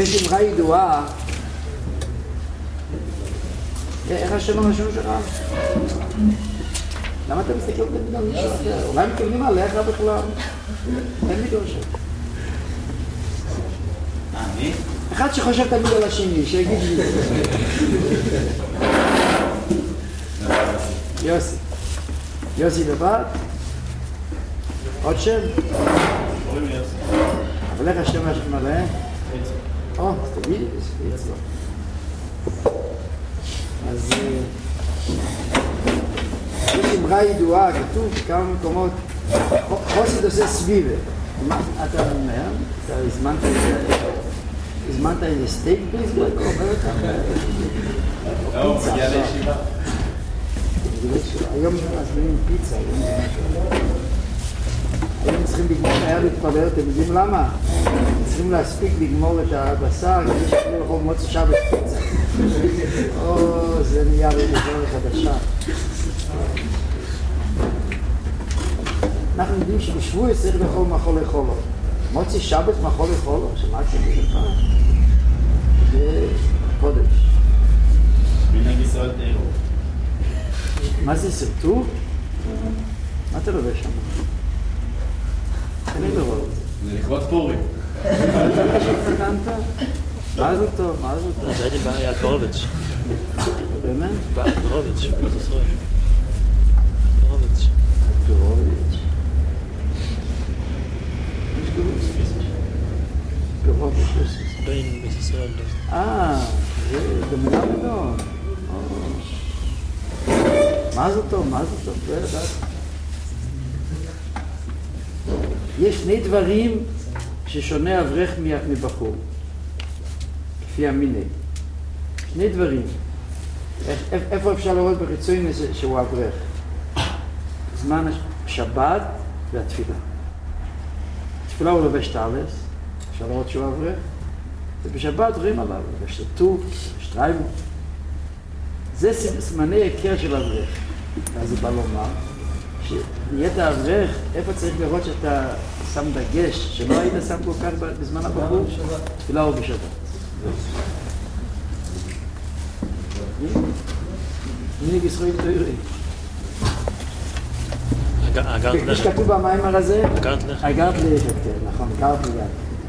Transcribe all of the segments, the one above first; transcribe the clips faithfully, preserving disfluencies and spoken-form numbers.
יש אמרה ידועה, איך השם המשום שלך? למה אתה מסתכל תמיד על מישהו אחר? אולי מתכוונים עליך בכלל? אין לי דורשת. מי? אחד שחושב תמיד על השני, שיגיד לי זה. יוסי. יוסי לבד? עוד שם? אבל איך השם השם עליהם? או, אז תגיד, זה אצלו. אז יש אמרה ידועה, כתוב בכמה מקומות, חוסד עושה סביבה. מה אתה אומר? אתה הזמנת הזמנת איזה סטייק בזמן? לא, מגיע לישיבה. היום מזמינים פיצה. היום צריכים לגמור, היה להתפלל, אתם יודעים למה? צריכים להספיק לגמור את הבשר, כדי שיכולו לכל מוצא שבת פיצה. או, זה נהיה לדבר חדשה. אנחנו יודעים שבשבוע צריך לאכול מאכול לאכולו. מוצא שבת מאכול לאכולו, שמעתם את זה פעם? זה קודש. מנהג ישראל תאירו. מה זה סרטור? מה אתה לובש שם? אני לא רואה את זה. זה לכבוד פורים. מה זה טוב? מה זה טוב? זה הייתי בעיה קורוביץ'. באמת? בעיה קורוביץ', מה זה סרט? קורוביץ'. קורוביץ'. יש קורוביץ'. קורוביץ'. בין בית ישראל. אה, זה דמינה בנו. מה זה טוב? מה זה טוב? זה ידעת. יש שני דברים ששונה אברך מבחור, כפי המיני. שני דברים. איפה אפשר לראות בחיצון שהוא אברך? זמן השבת והתפילה. התפילה הוא לובש טלס, אפשר לראות שהוא אברך. ובשבת רואים עליו, לובש טוב, לובש טריימו. זה סימני היכר של אברך. ואז הוא בא לומר, שנהיית אברך, איפה צריך לראות שאתה שם דגש, שלא היית שם כל כך בזמן הבחור? תפילה או בשבת. מנהיג ישראל תאירי. יש כתוב במאמר הזה? אגרת לך. אגרת לך, נכון, אגרת לך.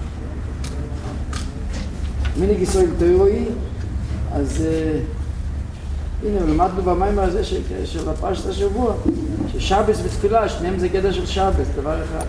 מנהיג ישראל תאירי, אז הנה, למדנו במאמר הזה של הפרשת השבוע, ששבת ותפילה, שניהם זה גדר של שבת, דבר אחד.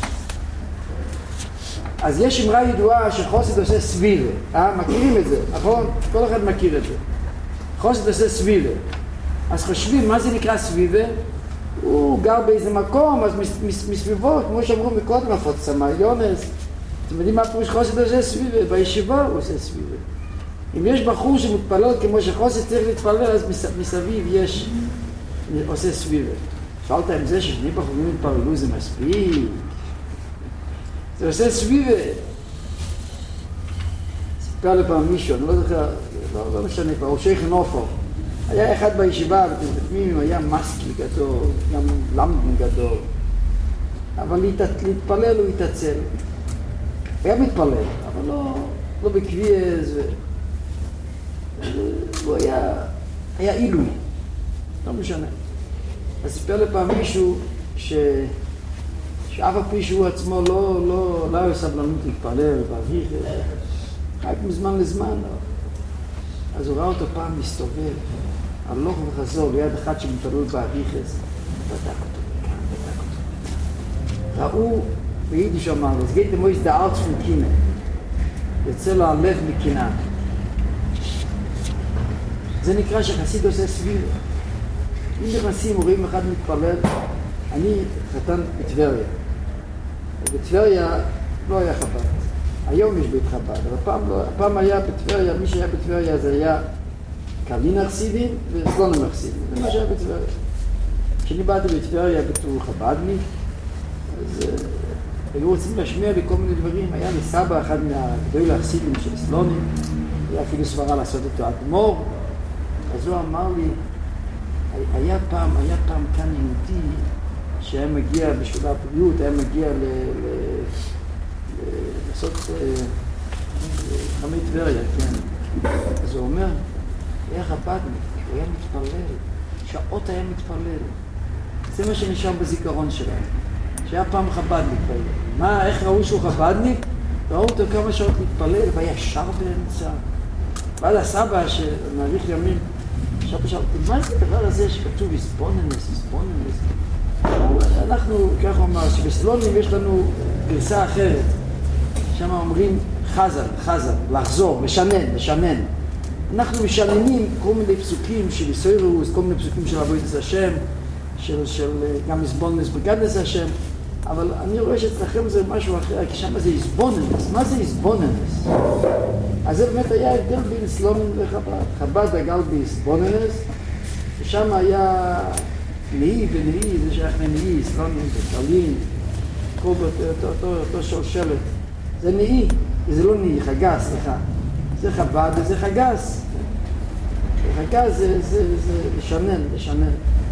אז יש אמרה ידועה שחוסד עושה סביבה, אה? מכירים את זה, נכון? כל אחד מכיר את זה. חוסד עושה סביבה. אז חושבים, מה זה נקרא סביבה? הוא גר באיזה מקום, אז מסביבו, כמו שאמרו מקודם, הפות סמי, יונס. אתם יודעים מה פירוש חוסד עושה סביבה? בישיבה הוא עושה סביבה. אם יש בחור שמתפלל כמו שחוסד צריך להתפלל, אז מסביב יש, עושה סביבה. שאלת אם זה ששני בחורים מתפללו זה מספיק? זה עושה סביבה. סיפר לפעם מישהו, אני לא זוכר, לא, לא משנה, כבר הוא שייך נופו. היה אחד בישיבה, ואתם יודעים, הוא היה מסקי גדול, גם למדן גדול. אבל להתפלל הוא התעצל. הוא היה מתפלל, אבל לא, לא בקביעז. הוא היה, היה אילוי, לא משנה. אז סיפר לפעם מישהו ש... שאף הפי שהוא עצמו לא, לא, לא היה סבלנות להתפלל, באביך, חי מזמן לזמן. אז הוא ראה אותו פעם מסתובב, הלוך וחזור, ליד אחד שמתפלל באביכס, בדק אותו מכאן, בדק אותו. ראו, ביידיש אמר, אז geht dem euch der Arzt von Kine. יוצא לו הלב מקנאה. זה נקרא שחסיד עושה סביבה. אם נכנסים, רואים אחד מתפלל, אני חתן בטבריה. ובטבריה לא היה חב"ד. היום יש בית חב"ד, אבל פעם, לא, פעם היה בטבריה, מי שהיה בטבריה זה היה קרלין חסידים וסלונם חסידים. זה מה שהיה בטבריה. כשאני באתי בטבריה בתור חב"דניק, אז היו רוצים להשמיע לי כל מיני דברים. היה לי סבא, אחד מהגדולי החסידים של סלונים, היה אפילו סברה לעשות אותו אדמו"ר. אז הוא אמר לי, היה פעם, היה פעם כאן יהודי שהיה מגיע בשביל הבריאות, היה מגיע ל... ל... לעשות חכמי טבריה, כן. אז הוא אומר, היה חב"דניק, הוא היה מתפלל, שעות היה מתפלל. זה מה שנשאר בזיכרון שלהם, שהיה פעם חב"דניק בעיר. מה, איך ראו שהוא חב"דניק? ראו אותו כמה שעות מתפלל, והיה שר באמצע. ואז הסבא שמאריך ימים, עכשיו שאלתי, מה זה הדבר הזה שכתוב איסבוננס, איסבוננס? אנחנו, כך אומר, שבסלונים יש לנו גרסה אחרת. שם אומרים חזר, חזר, לחזור, משנן, משנן. אנחנו משננים כל מיני פסוקים של איסוירוס, כל מיני פסוקים של עבודת השם, של, של גם איסבוננס בגדנס השם, אבל אני רואה שאצלכם זה משהו אחר, כי שם זה איסבוננס. מה זה איסבוננס? אז זה באמת היה הבדל בין סלונים וחב"ד. חב"ד דגל באיסבוננס, ושם היה נאי ונאי, זה שייך לנאי, סלונים וקלים, כל אותו, אותו, אותו שושלת. זה נאי, זה לא נאי, חגס, סליחה. זה חב"ד וזה חגס. חגס זה, זה, זה לשנן, לשנן.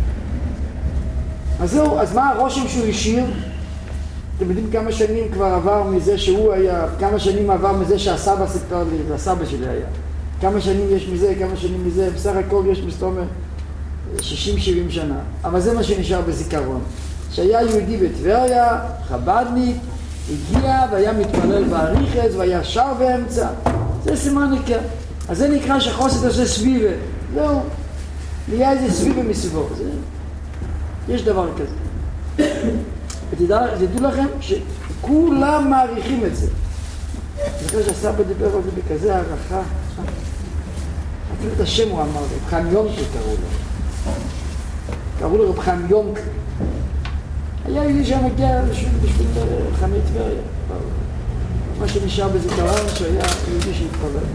אז זהו, אז מה הרושם שהוא השאיר? אתם יודעים כמה שנים כבר עבר מזה שהוא היה, כמה שנים עבר מזה שהסבא סיפר לי, והסבא שלי היה. כמה שנים יש מזה, כמה שנים מזה, בסך הכל יש מסתומר שישים שבעים שנה. אבל זה מה שנשאר בזיכרון. שהיה יהודי בטבריה, חב"דניק, הגיע והיה מתפלל באריכס והיה שר באמצע. זה סימן ניכר. אז זה נקרא שחוסד עושה סביבה. זהו. נהיה איזה סביבה מסביבו. זה... יש דבר כזה. ותדעו לכם שכולם מעריכים את זה. אני חושב שהסבא דיבר על זה בכזה הערכה. אפילו את השם הוא אמר, רב חיים יונקה קראו לו. קראו לו רב חיים יונקה. היה יהודי שמגיע בשביל חכמי טבריה. מה שנשאר בזיכרון שהיה יהודי שהתפלל.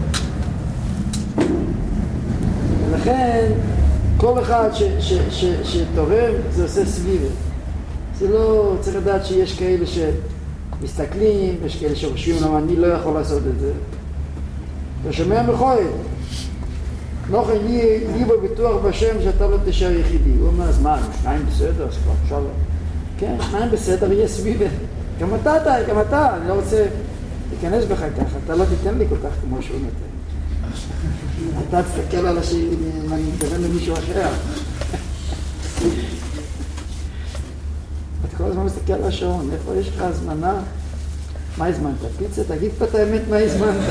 ולכן כל אחד ש, ש, ש, שתורם זה עושה סביבה. זה לא, צריך לדעת שיש כאלה שמסתכלים, יש כאלה שחושבים למה אני לא יכול לעשות את זה. אתה שומע מכועד. נוחן, יהי בו ביטוח בשם שאתה לא תשאר יחידי. הוא אומר, אז מה, שניים בסדר, אז כבר עכשיו... כן, שניים בסדר, יהיה סביבה. גם אתה, גם אתה, אני לא רוצה להיכנס בך ככה, אתה לא תיתן לי כל כך כמו שהוא נותן. אתה תסתכל על השני, אני מתכוון למישהו אחר. אתה כל הזמן מסתכל על השעון, איפה יש לך הזמנה? מה הזמנת? פיצה? תגיד פה את האמת, מה הזמנת?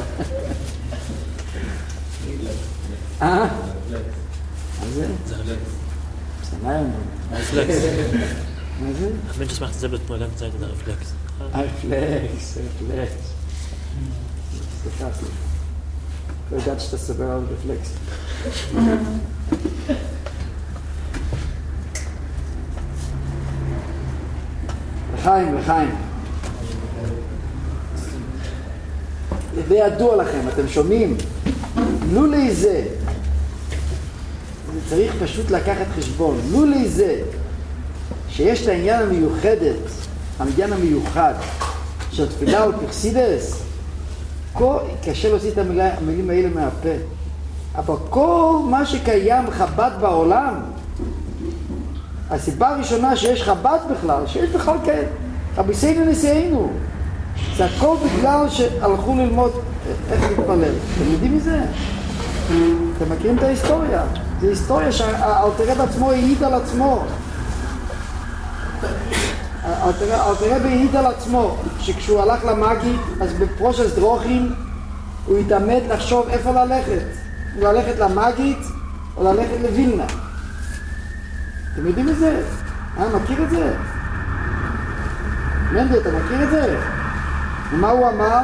אה? מה זה? זה רפלקס. בסדר, רפלקס. מה זה? Mensch, macht selber mal lang Zeit in der Reflex. רפלקס, רפלקס. סליחה, סליחה. לא יודעת שאתה סובר על רפלקס. לחיים, לחיים. זה ידוע לכם, אתם שומעים? לולי זה, זה צריך פשוט לקחת חשבון. לולי זה, שיש את העניין המיוחדת, העניין המיוחד, של תפילה על פרסידס, קשה להוציא את המילים האלה מהפה. אבל כל מה שקיים חב"ד בעולם, הסיבה הראשונה שיש חב"ד בכלל, שיש בכלל כאלה, רבינו נשיאנו, זה הכל בגלל שהלכו ללמוד איך להתפלל. אתם יודעים מזה? אתם מכירים את ההיסטוריה? זו היסטוריה שהאלתר רבי עצמו העיד על עצמו. האלתר רבי העיד על עצמו שכשהוא הלך למאגי, אז בפרושס דרוכים הוא התעמד לחשוב איפה ללכת. ללכת למאגית או ללכת לווילנה. אתם יודעים את זה? אה, מכיר את זה? מנדי, אתה מכיר את זה? ומה הוא אמר?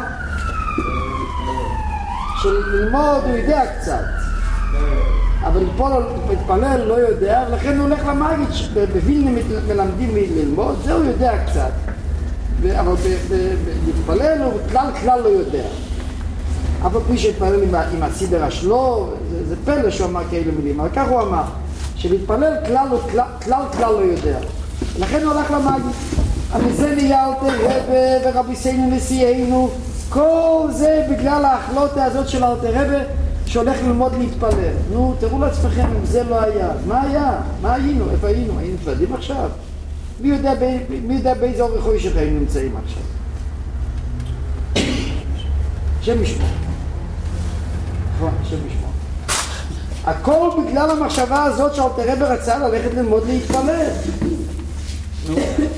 שללמוד הוא יודע קצת, אבל להתפלל לא יודע, ולכן הוא הולך למאגית, בווילנה מלמדים ללמוד, זה הוא יודע קצת, אבל להתפלל הוא כלל כלל לא יודע. אבל מי שהתפלל עם הסידר השלו, זה פלא שהוא אמר כאלה מילים, אבל כך הוא אמר, שלהתפלל כלל כלל כלל לא יודע, לכן הוא הלך למאגית. אבל זה נהיה אלתר רבי ורבינו נשיאנו, כל זה בגלל ההחלטה הזאת של אלתר רבי שהולך ללמוד להתפלל. נו, תראו לעצמכם אם זה לא היה. מה היה? מה היינו? איפה היינו? היינו נפרדים עכשיו? מי יודע, מי יודע באיזה אורך חושך היינו נמצאים עכשיו? שם ישמור. נכון, השם ישמור. הכל בגלל המחשבה הזאת שאלתר רבי רצה ללכת ללמוד להתפלל. נו.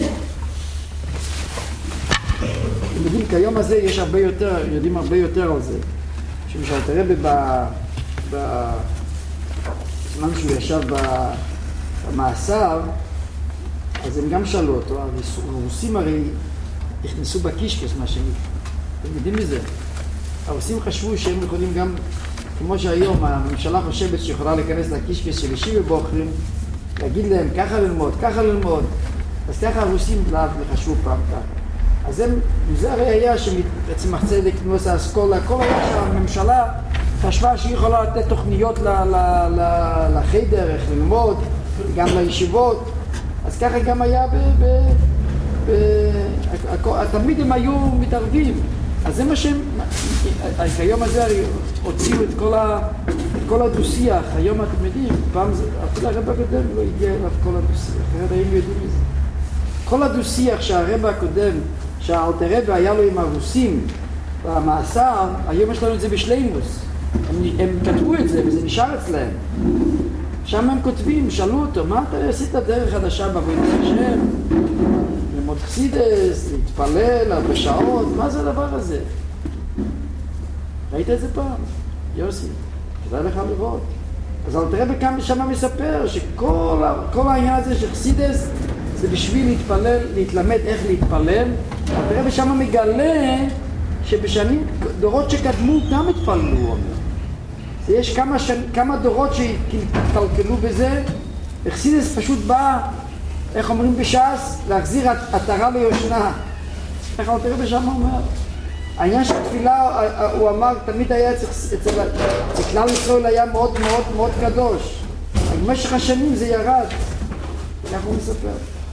אתם יודעים, כיום הזה יש הרבה יותר, יודעים הרבה יותר על זה. שאלתר רבי בזמן שהוא ישב במאסר, אז הם גם שאלו אותו, הרוסים הרי נכנסו בקישקס, מה שהם, אתם יודעים מזה? הרוסים חשבו שהם יכולים גם, כמו שהיום הממשלה חושבת שיכולה להיכנס לקישקס של ישיבה בוחרים, להגיד להם ככה ללמוד, ככה ללמוד. אז ככה הרוסים חשבו פעם ככה. אז הם, זה הרי היה שבעצם הצדק, תנועת האסכולה, הכל היה שהממשלה חשבה שהיא יכולה לתת תוכניות ל, ל, ל, לחדר, איך ללמוד, גם לישיבות. אז ככה גם היה ב... ב, ב תמיד הם היו מתערבים. אז זה מה שהם... היום הזה הוציאו את כל, ה, את כל הדו-שיח. היום אתם יודעים, פעם זה... אפילו הרב הקודם לא הגיע אליו כל הדו-שיח. אחרת היינו יודעים מזה. כל הדו-שיח שהרב הקודם, שהאלתר רבי היה לו עם הרוסים במאסר, היום יש לנו את זה בשלימוס. הם, הם כתבו את זה וזה נשאר אצלהם. שם הם כותבים, שאלו אותו, מה אתה עשית דרך חדשה בעבודת השם? ללמוד חסידס, להתפלל הרבה שעות, מה זה הדבר הזה? ראית את זה פעם? יוסי, כדאי לך לראות. אז אלתר רבי כאן שם מספר שכל כל העניין הזה של חסידס זה בשביל להתפלל, להתלמד איך להתפלל. אלתר רבי שם מגלה שבשנים, דורות שקדמו גם התפללו, הוא אומר. יש כמה, שנ... כמה דורות שהתקלקלו בזה, וחסידס פשוט בא, איך אומרים בש"ס, להחזיר עטרה ליושנה. איך אלתר רבי שם אומר? העניין של תפילה, הוא אמר, תמיד היה אצל, אצל, אצל כלל ישראל היה מאוד מאוד מאוד קדוש. במשך השנים זה ירד. כך הוא מספר.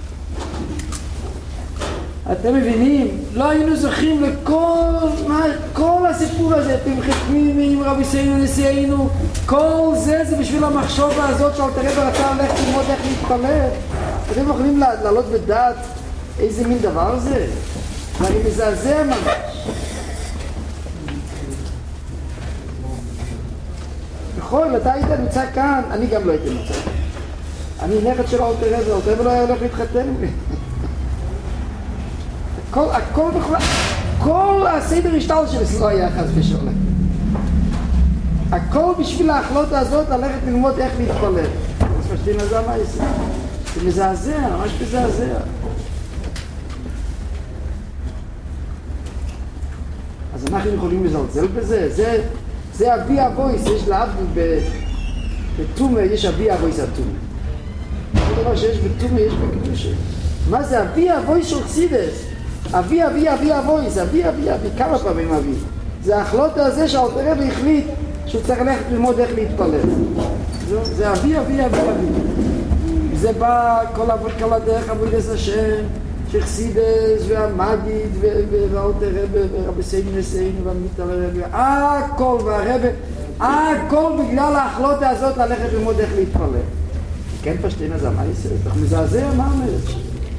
אתם מבינים? לא היינו זוכים לכל מה, כל הסיפור הזה, אתם חתמים עם רבי סיינו נשיאנו, כל זה זה בשביל המחשבה הזאת שאלתר רבי רצה ללכת ללמוד איך להתפלל. אתם יכולים לעלות בדעת איזה מין דבר זה? ואני מזעזע ממש. נכון, אתה היית נמצא כאן, אני גם לא הייתי נמצא כאן. אני נכד של אלתר רבי, אלתר רבי לא היה הולך להתחתן עם לי. הכל, הכל בכלל, כל הסדר השתל שלי לא היה חס ושלום. הכל בשביל ההחלטה הזאת ללכת ללמוד איך להתפלל. אז משתין לזה מה יעשה? זה מזעזע, ממש מזעזע. אז אנחנו יכולים לזלזל בזה. זה, זה אבי אבויס, יש להבדיל בתומה, יש אבי אבויס התומה. זה דבר שיש בתומה, יש בקדושה. מה זה אבי אבויס של חסידס? אבי, אבי, אבי, אבויס, אבי, אבי, אבי, כמה פעמים אבי. זה ההחלטה הזה שאלתר רבי החליט שהוא צריך ללכת ללמוד איך להתפלל. זה, זה אבי, אבי, אבי, אבי. זה בא כל, כל הדרך עבודת השם, שחסידס והמגיד ואלתר רבי ורבי סיינו נשיאנו והמיטל רבי, הכל והרבי, הכל בגלל ההחלטה הזאת ללכת ללמוד איך להתפלל. כן פשטין הזה, מה יעשה? אתה מזעזע, מה אומרת?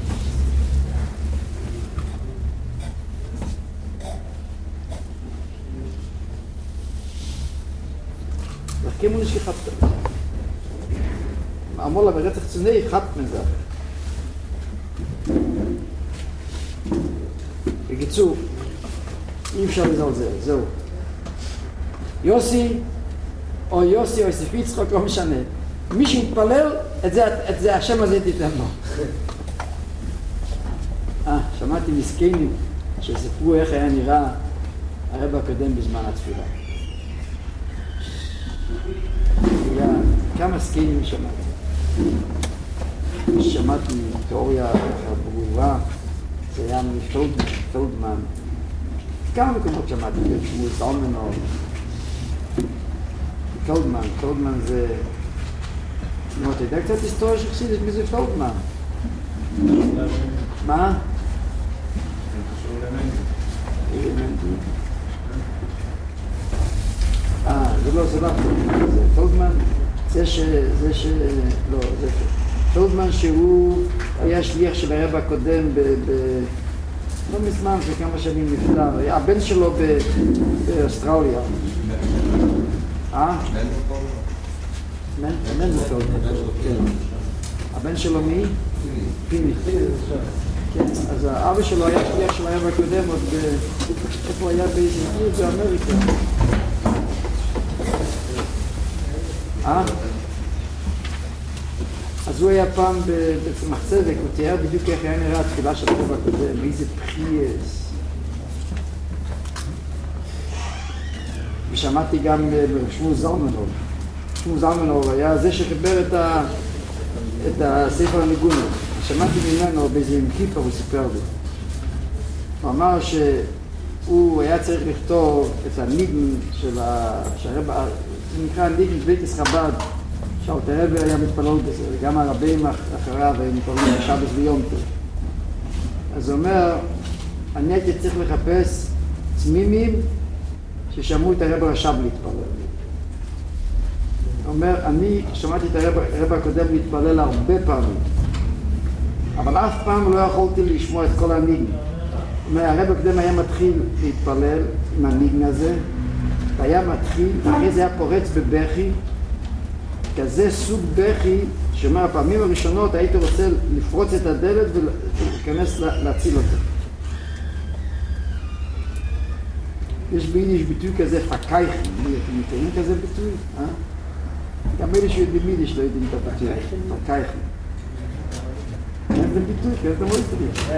כמו נשכי חפת. אמרו לה ברצח צוני, חפת מזה. בקיצור, אי אפשר לזלזל, זהו. יוסי, או יוסי, או יוסף יצחק, לא משנה. מי שיתפלל, את זה, את זה, השם הזה תיתן לו. אה, שמעתי מסכנים שסיפרו איך היה נראה הרב הקודם בזמן התפילה. היה כמה סקיינים שמעתי. שמעתי תיאוריה ברורה, זה היה מפלדמן. כמה מקומות שמעתי, כמו זלמן או פלדמן. פלדמן זה... אתה יודע קצת היסטוריה של חסידות, מי זה פלדמן? מה? אלמנטים. אה, זה לא, זה לא פלדמן, זה פלדמן, זה ש... זה ש... לא, זה פלדמן שהוא היה שליח של הרב הקודם ב... ב... לא מזמן, זה כמה שנים נפטר, הבן שלו באוסטרליה. אה? מנדלסון. כן. הבן שלו מי? פיני. כן, אז האבא שלו היה שליח של הרב הקודם, עוד איפה היה באיזה עיר באמריקה. אה? אז הוא היה פעם בצמח צדק, הוא תיאר בדיוק איך היה נראה התחילה של הרב הקודם, איזה פחייס. ושמעתי גם בשמואל זלמנוב. שמואל זלמנוב היה זה שחיבר את, ה... את הספר הניגונות. שמעתי ממנו באיזה עם כיפה, הוא סיפר לי. הוא אמר שהוא היה צריך לכתוב את הניגן של הרב, זה נקרא ניגן בביתס חב"ד, שאלת הרב היה מתפלל בזה, וגם הרבים אחריו היו מתפללים בשבס ויום טוב. אז הוא אומר, אני הייתי צריך לחפש צמימים ששמעו את הרב הרש"ב להתפלל. הוא אומר, אני שמעתי את הרב, הרב הקודם להתפלל הרבה פעמים, אבל אף פעם לא יכולתי לשמוע את כל הניגן. הוא אומר, הרב הקודם היה מתחיל להתפלל עם הניגן הזה, והיה מתחיל, אחרי זה היה פורץ בבכי, כזה סוג בכי, שאומר, הפעמים הראשונות הייתי רוצה לפרוץ את הדלת ולהיכנס להציל אותו. יש ביידיש ביטוי כזה, פקייכן, אתם מכירים כזה ביטוי? אה? גם אלה שיודעים יידיש לא יודעים את הביטוי, פקייכן. זה ביטוי, כי אתם רואים את זה.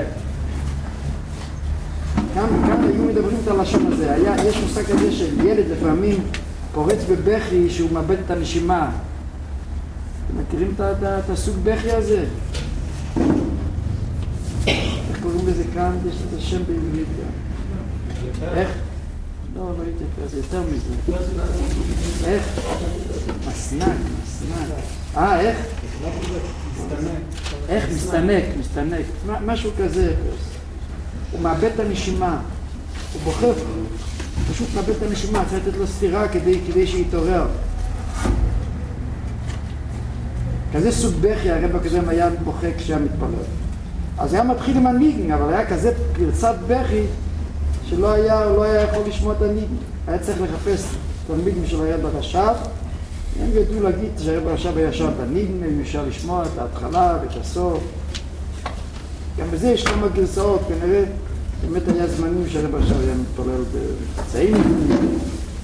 כאן, כאן היו מדברים את הלשון הזה, היה, יש מושג כזה של ילד לפעמים פורץ בבכי שהוא מאבד את הנשימה. אתם מכירים את, את, את הסוג בכי הזה? איך קוראים לזה כאן? יש לזה שם בעברית גם. איך? לא, לא הייתי כזה, זה יותר מזה. איך? מסנק, מסנק. אה, איך? איך? מסתנק, מסתנק. משהו כזה. הוא מאבד את הנשימה. הוא בוחר, פשוט מאבד את הנשימה. צריך לתת לו סתירה כדי, כדי שיתעורר. כזה סוג בכי, הרב הקודם היה בוכה כשהיה מתפלל. אז היה מתחיל עם הניגן, אבל היה כזה פרצת בכי שלא היה, לא היה יכול לשמוע את הניגן. היה צריך לחפש את הניגן של הרב הרש"ב. הם ידעו להגיד שהרב הרש"ב היה שם את הניגן, הם אפשר לשמוע את ההתחלה ואת הסוף. גם בזה יש כמה גרסאות, כנראה באמת היה זמנים שהרב הרש"ב היה מתפלל בצעים ניגנים.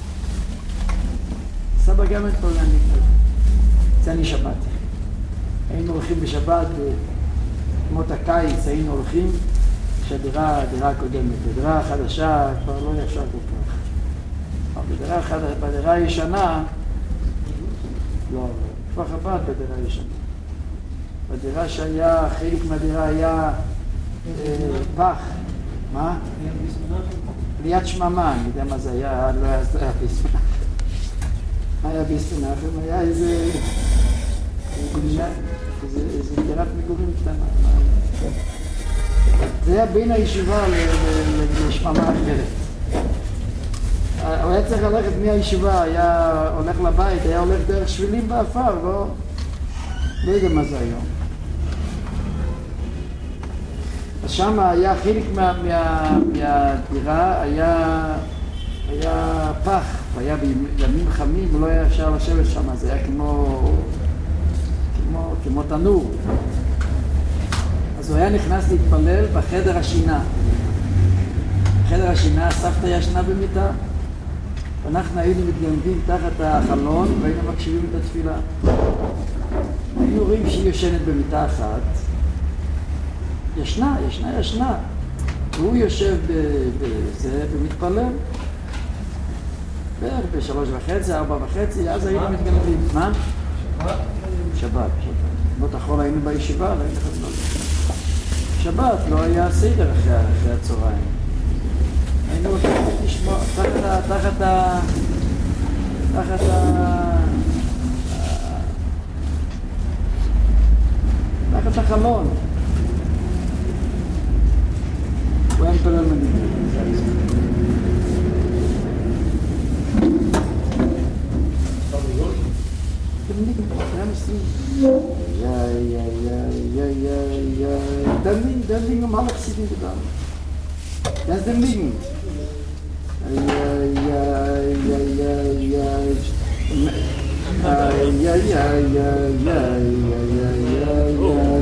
סבא גם מתפלל ניגן. זה אני שמעתי. היינו הולכים בשבת, במות הקיץ היינו הולכים, שהדירה, הדירה הקודמת, בדירה החדשה כבר לא נחשב כל כך. אבל בדירה, בדירה הישנה, לא, כבר חב"ד בדירה הישנה. בדירה שהיה, חלק מהדירה היה אה, פח. מה? ליד שממה, אני יודע מה זה היה, לא היה, לא היה ביס מנחם. מה היה ביס מנחם? היה איזה... איזה דירת מגורים קטנה. זה היה בין הישיבה לשממה אחרת. הוא היה צריך ללכת מהישיבה, היה הולך לבית, היה הולך דרך שבילים באפר, לא, לא יודע מה זה היום. אז שם היה חלק מה, מה, מהדירה, היה, היה פח, היה בימים חמים ולא היה אפשר לשבת שם, זה היה כמו, כמו, כמו תנור. אז הוא היה נכנס להתפלל בחדר השינה. בחדר השינה, סבתא ישנה במיטה. ואנחנו היינו מתגנבים תחת החלון והיינו מקשיבים את התפילה. היינו רואים שהיא יושנת במיטה אחת. ישנה, ישנה, ישנה. והוא יושב בזה ומתפלל. בערך בשלוש וחצי, ארבע וחצי, אז היינו מתגנבים. מה? שבת. שבת, שבת. בנות החול היינו בישיבה, לא היינו חזנות. שבת לא היה סדר אחרי, אחרי הצהריים. היינו הולכים לשמוע, תחת ה... תחת ה... תחת ה... תחת החלון. הוא היה מתפלל מנהיג. Ja, ja, ja, ja, ja, ja. Dan ding, dan ding om half zitten gedaan. Dat is de ding. Ja, ja, ja, ja, ja. ay, ay, ay, ay, ay,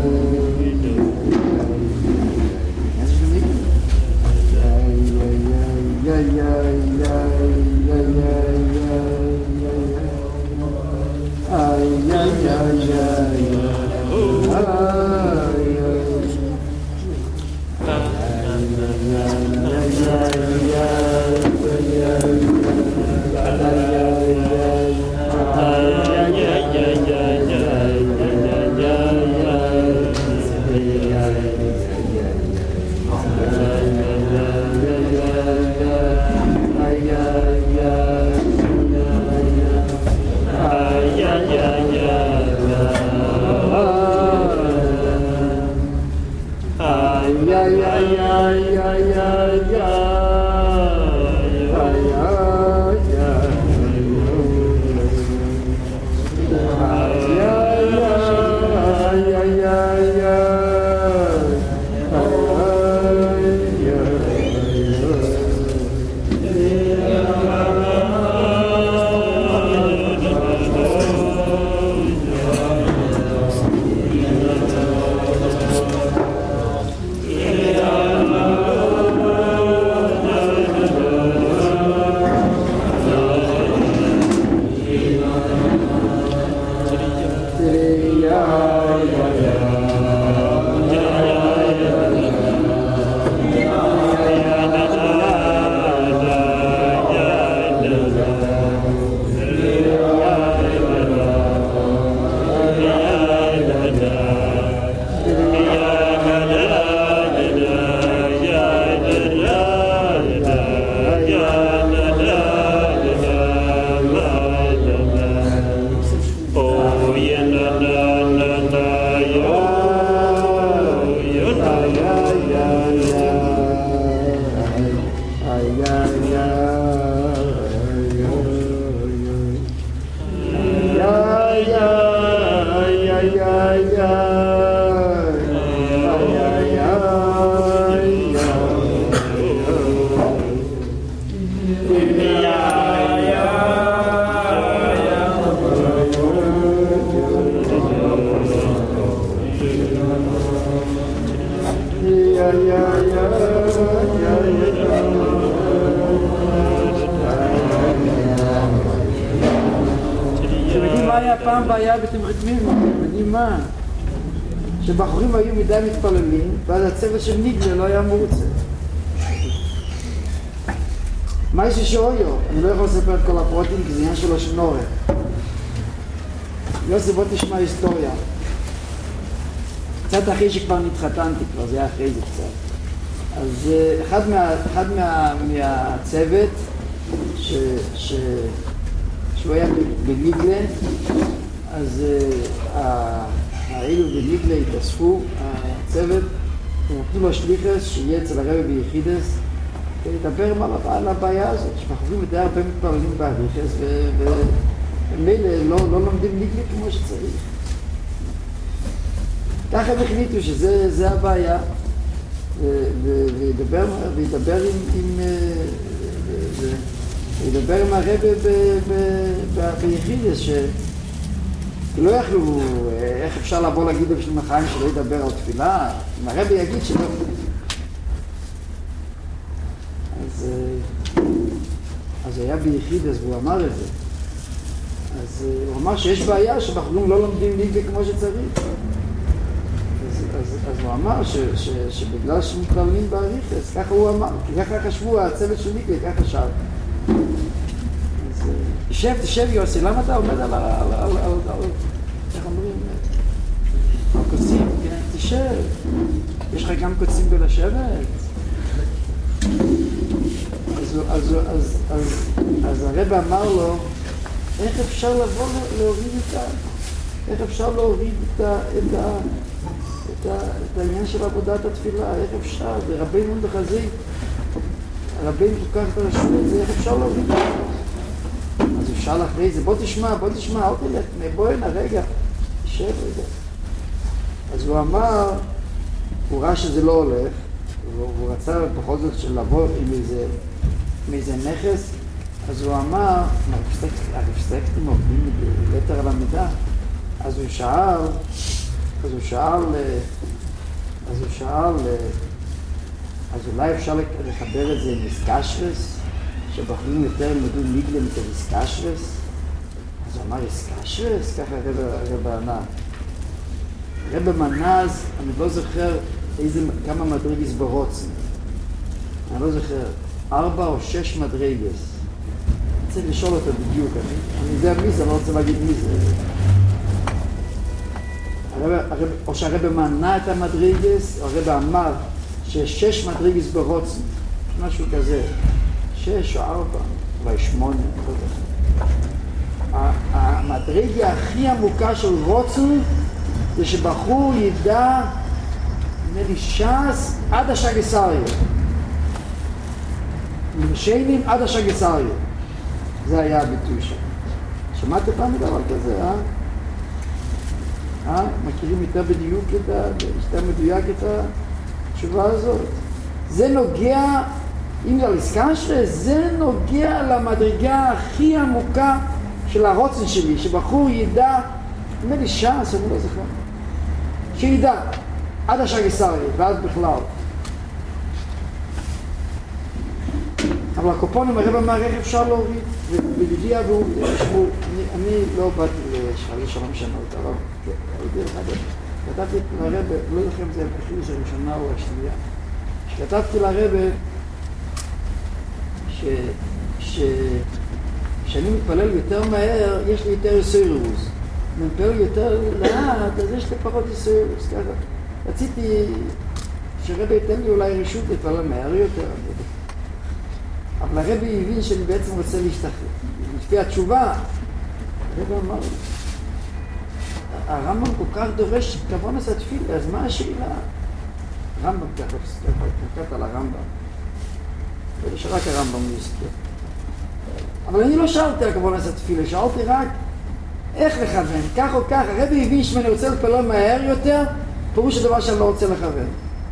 פעם בעיה בתמחית מימה, יודעים מה? שבחורים היו מדי מתפללים, ואז הצוות של ניגלה לא היה מרוצה. מה יש ששאויו? אני לא יכול לספר את כל הפרוטים, כי זה עניין שלו שנורת. יוסי, בוא תשמע היסטוריה. קצת אחרי שכבר נתחתנתי כבר, זה היה אחרי זה קצת. אז אחד, מה, אחד מה, מהצוות, ש, ש, שהוא היה בניגלה, אז האלו בניגלה התאספו, הצוות, ונתנו לו שליחס שיהיה אצל הרבי ביחידס, ולדבר על הבעיה הזאת, שמחובים מדי הרבה מתפללים באריכס, ומילא לא, לא לומדים ניגלה כמו שצריך. ככה הם החליטו שזה הבעיה, וידבר, וידבר עם, עם, וידבר עם הרבי ביחידס, ש... לא יכלו, איך אפשר לבוא להגיד בשביל מחיים שלא ידבר על תפילה? אם הרבי יגיד שלא... אז, אז היה ביחידס והוא אמר את זה. אז הוא אמר שיש בעיה שבחורים לא לומדים ניגלה כמו שצריך. אז, אז, אז הוא אמר ש, ש, שבגלל שמתפללים באריכס, ככה הוא אמר, כי ככה חשבו הצוות של ניגלה, ככה חשב. אז תשב, תשב יוסי, למה אתה עומד על ה... על, על, על, על, איך אומרים? על קוצים, כן? תשב. יש לך גם קוצים בלשבת? אז, אז, אז, אז, אז הרב אמר לו, איך אפשר לבוא להוריד את ה... איך אפשר להוריד את ה... את ה... את, ה, את העניין של עבודת התפילה, איך אפשר? ורבינו בחזי, רבינו כל כך ברשו את זה, איך אפשר להוריד את זה? אז אפשר לאחרי זה, בוא תשמע, בוא תשמע, אל תלך, בוא הנה, רגע, תשב רגע. אז הוא אמר, הוא ראה שזה לא הולך, והוא רצה בכל זאת לבוא עם איזה, עם איזה נכס, אז הוא אמר, הרפסקטים עובדים יתר על המידה, אז הוא שאל, אז הוא שאל, אז הוא שאל, אז אולי אפשר לחבר את זה עם איסקשרס, שבחורים יותר ילמדו ניגלה מתל איסקשרס? אז הוא אמר איסקשרס? ככה הרב ענה. הרב מנז, אני לא זוכר איזה, כמה מדרגס ברוצן. אני לא זוכר, ארבע או שש מדרגס. צריך לשאול אותו בדיוק, אני, אני יודע מי זה, אני לא רוצה להגיד מי זה. הרב, הרב, או שהרב מנה את המדרגס, או הרב אמר ששש מדרגס ברוצן, משהו כזה. שש או ארבע, אולי שמונה, לא זוכר. המדרגה הכי עמוקה של רוצן זה שבחור ידע מרישס עד השגסריה. מרשיינים עד השגסריה. זה היה הביטוי שם. שמעת פעם דבר כזה, אה? אה? מכירים יותר בדיוק את ה... יותר מדויק את התשובה הזאת? זה נוגע, אם זה על איסקשרס, זה נוגע למדרגה הכי עמוקה של הרוצן שלי, שבחור ידע, נדמה לי ש"ס, אני לא זוכר, שידע, עד השגסריה, ועד בכלל. אבל הקופונים, הרב אמר, איך אפשר להוריד? ובדידיה, והוא, תשמעו, אני לא באתי לשאלה שלום שנה אותה, אבל הייתי לך, כתבתי לרב, לא זוכר אם זה אפילו זה ראשונה או השנייה, שכתבתי לרב, ש... ש... כשאני מתפלל יותר מהר, יש לי יותר יסוירוס. אם אני מתפלל יותר לאט, אז יש לי פחות יסוירוס. ככה. רציתי שרבי ייתן לי אולי רשות להתפלל מהר יותר. אבל הרבי הבין שאני בעצם רוצה להשתחרר. לפי התשובה, הרבי אמר, הרמב"ם כל כך דורש כוון עשה תפילה, אז מה השאלה? הרמב"ם ככה, נקט על הרמב"ם. שרק הרמב"ם יזכיר. אבל אני לא שאלתי על כוון עשה תפילה, שאלתי רק איך לכוון, כך או כך. הרבי הבין שאם אני רוצה להתפלל מהר יותר, פירוש הדבר שאני לא רוצה לכוון.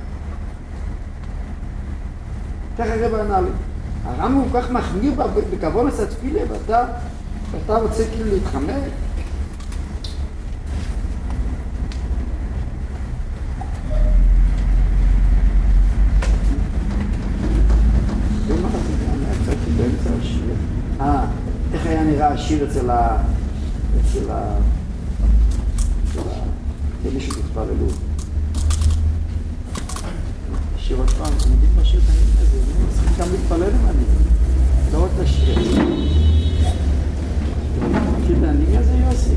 ככה הרבי ענה לי. הרמב"ם הוא כל כך מחמיר בכוון עשה תפילה, ואתה, ואתה רוצה כאילו להתחמק? אה, איך היה נראה השיר אצל ה... אצל ה... אצל ה... מישהו תתפללו. השיר עוד פעם, אתם יודעים מה שיר את העניין הזה? אני צריכים גם להתפלל עם אני. לא רק לשיר. מכיר את העניין הזה, יוסי?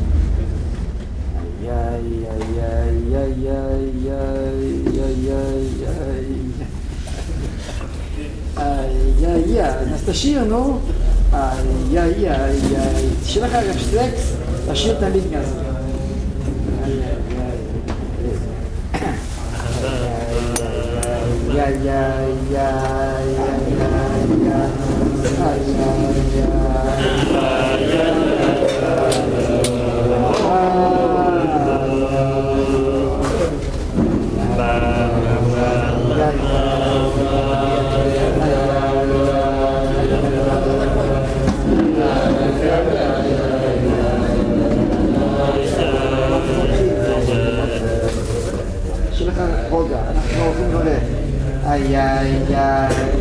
איי, איי, איי, איי, איי, איי, איי, איי, איי, איי, אז תשאיר, נו. איי, איי, איי, איי, תשאיר לך רפסלקס, תשאיר את הליגה הזאת. איי, איי, איי, איי, Ay, ay, ay,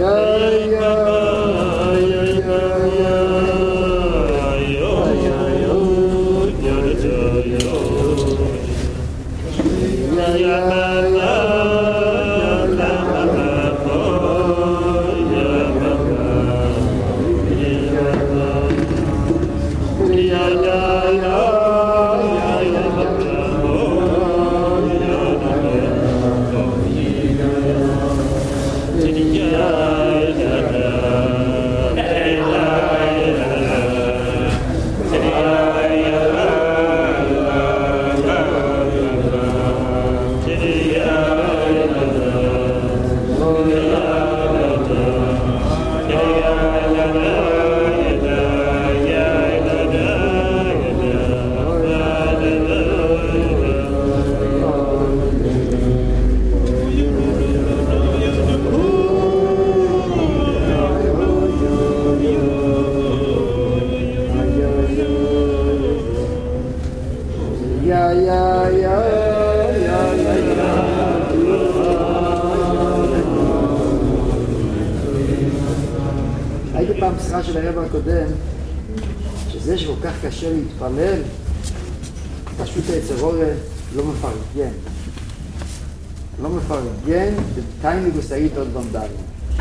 הייתי פעם בשיחה של הרב הקודם, שזה שכל כך קשה להתפלל, פשוט היצרור לא מפרגן. לא מפרגן, בינתיים לגוסאית עוד במדרים.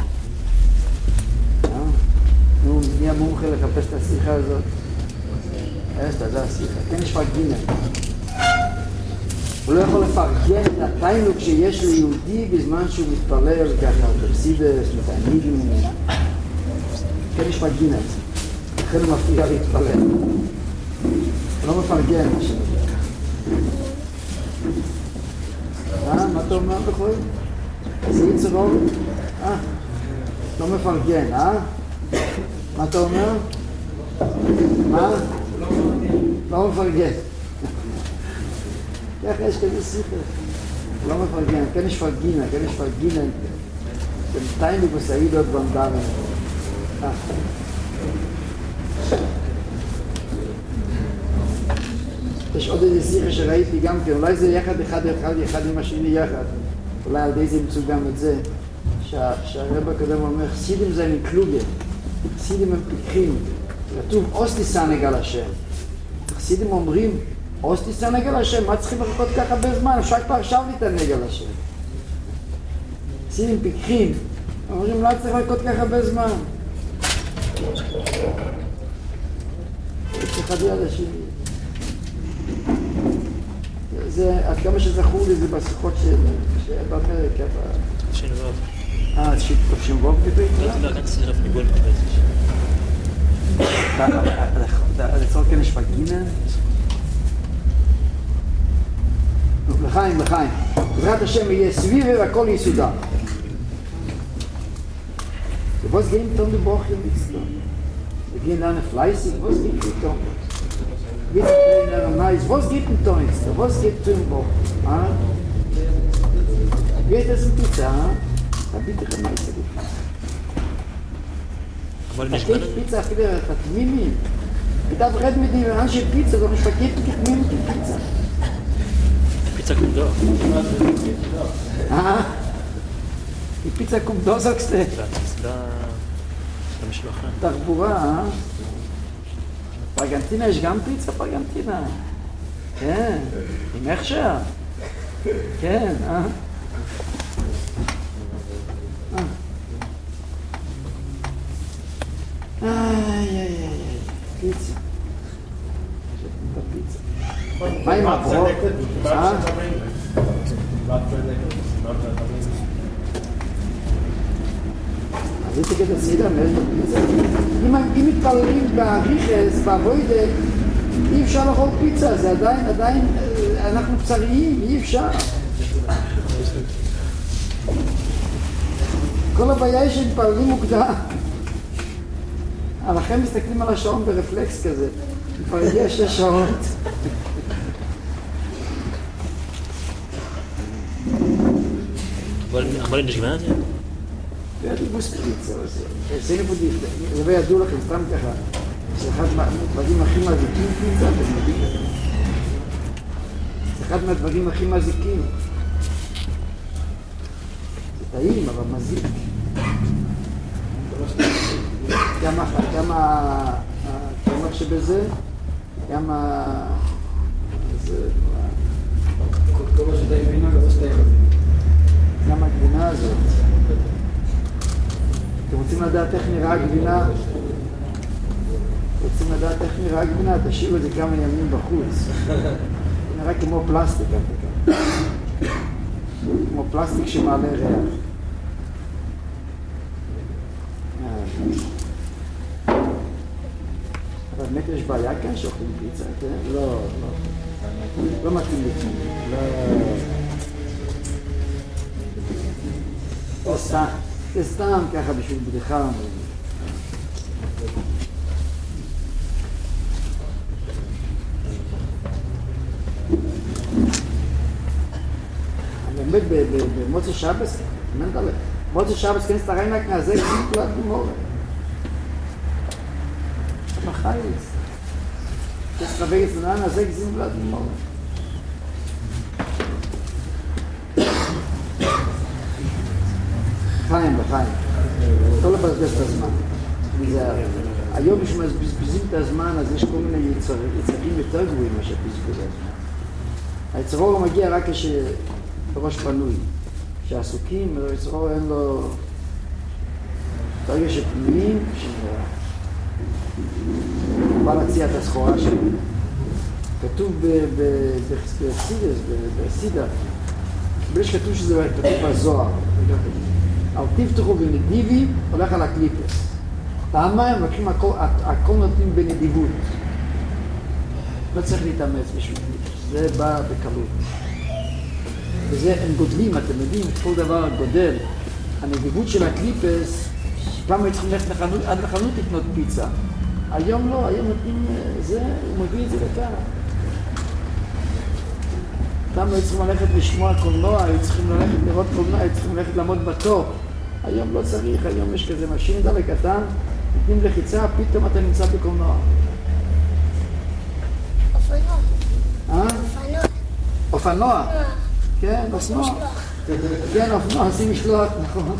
נו, מי המומחה לחפש את השיחה הזאת? אסתה, זה השיחה. כן, יש פרגינן. הוא לא יכול לפרגן את התיינוק שיש ליהודי בזמן שהוא מתפלל ככה, בפסידס, מתענידים. כן, יש פרגינן. לכן הוא מפריע להתפלל. הוא לא מפרגן, מה שנגיד. אה, מה אתה אומר בכל? זה יצר אור? אה, לא מפרגן, אה? מה אתה אומר? מה? לא מפרגן. ככה יש כזה שיחה. לא מפרגן, כן יש פרגינה, כן יש פרגינה. בינתיים בגוסאידות במדרים. אה. יש עוד איזה שיחה שראיתי גם כן, אולי זה יחד אחד אחד אחד עם השני יחד. אולי על די זה ימצאו גם את זה. שהרב הקודם אומר, חסידים זה מקלוגה. חסידים הם פיקחים. כתוב, אוסטי סנג על השם. חסידים אומרים, אוסטי סנג על השם, מה צריכים לחכות ככה הרבה זמן? אפשר כבר עכשיו להתענג על השם. חסידים פיקחים. אומרים, לא צריך לחכות ככה הרבה זמן. יש אחד יד השני. זה, עד כמה שזכור לי, זה בשיחות שבאמריקה. תשנבוב. אה, תשנבוב בבית? לא, כאן תסרף ניגול בבית. לצורך כן יש פגינן? לחיים, לחיים. בעזרת השם יהיה סביבי והכל יסודר. Was geht dann die Woche mit dir? Wir gehen dann fleißig, was geht denn da? Wir gehen dann nice, was geht denn da jetzt? Was geht denn da? Ah? Geht das mit Pizza? Da bitte ich mal so. אבל יש geht Pizza für die Tatmimi. Ich darf reden mit dir an die Pizza, doch ich vergeht mit mir die Pizza. Pizza kommt da. Ah? Die Pizza kommt da, sagst du? Da במשלוחן. תחבורה, אה? בארגנטינה יש גם פיצה בארגנטינה. כן, עם הכשר. כן, אה? איי, איי, איי, פיצה. פיצה. מה עם הברוק? אה? אז היא תגיד הסידה, מאיזה פיצה? אם מתפללים בריחס, בעבודה, אי אפשר לאכול פיצה, זה עדיין, עדיין, אנחנו קצריים, אי אפשר. כל הבעיה היא שמתפללים מוקדם. לכם מסתכלים על השעון ברפלקס כזה, כבר הגיע שש שעות. אבל אין נשגמנה את זה? Ja, die Buspizza, זה נבודי, זה לא ידעו לכם, סתם ככה, זה אחד מהדברים הכי מזיקים פיצה, אתם יודעים לכם. זה אחד מהדברים הכי מזיקים. זה טעים, אבל מזיק. גם הקמח שבזה, גם ה... כל מה שאתה גבינה, גם שאתה גבינה. גם הגבינה הזאת. אתם רוצים לדעת איך נראה גבינה? רוצים לדעת איך נראה גבינה? תשאירו את זה כמה ימים בחוץ. נראה כמו פלסטיק. כמו פלסטיק שמעלה ריח. אבל באמת יש בעיה כאן שאוכלים פיצה, כן? לא, לא. לא מתאים לי. לא. זה סתם, זה סתם ככה בשביל בדיחה. באמת במוצא שבס, מוצא שבס כנס תריינה כנזה כנפלט במורה. מחייס. כנס רבי גזנן הזה כנפלט במורה. חיים בחיים. לא לבזבז את הזמן. היום כשמבזבזים את הזמן אז יש כל מיני יצרים יותר גבוהים מאשר בזבוז הזמן. היצרור מגיע רק כש... בראש פנוי, שעסוקים, יצרור אין לו תרגש שפנימיים, שבא להציע את הסחורה שלו. כתוב בסידס, בסידה, בלי שכתוב שזה כתוב בזוהר. אל תפתחו בנדיבי, הולך על הקליפס. למה הם לוקחים הכל נותנים בנדיבות. לא צריך להתאמץ בשביל זה בא בקלות. וזה הם גודלים, אתם יודעים, כל דבר גודל. הנדיבות של הקליפס, פעם היו צריכים ללכת לחנות, עד לחנות לקנות פיצה. היום לא, היום נותנים זה, הוא מביא את זה לכאן. פעם היו צריכים ללכת לשמוע קולנוע, היו צריכים ללכת לראות קולנוע, היו צריכים ללכת לעמוד בתור. היום לא צריך, היום יש כזה משין דלק קטן, נותנים לחיצה, פתאום אתה נמצא בקולנוע. אופנוע. אה? אופנוע. אופנוע? כן, אופנוע. כן, אופנוע, עושים משלוח, נכון.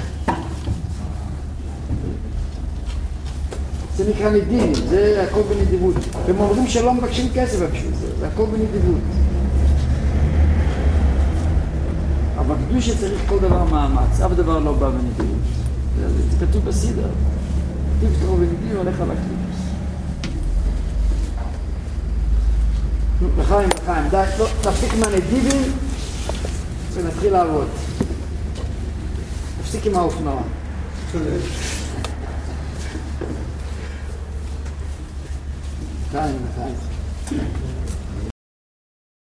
זה נקרא נדיבים, זה הכל בנדיבות. והם אומרים שלא מבקשים כסף בשביל זה, זה הכל בנדיבות. אבל כדוי שצריך כל דבר מאמץ, אף דבר לא בא בנדיבות. זה כתוב בסידר. תפתחו בנדיבים, הולך על הקליפוס. לחיים, לחיים, די, לא, תפסיק מהנדיבים ונתחיל לעבוד. תפסיק עם האופנוע. לחיים, לחיים.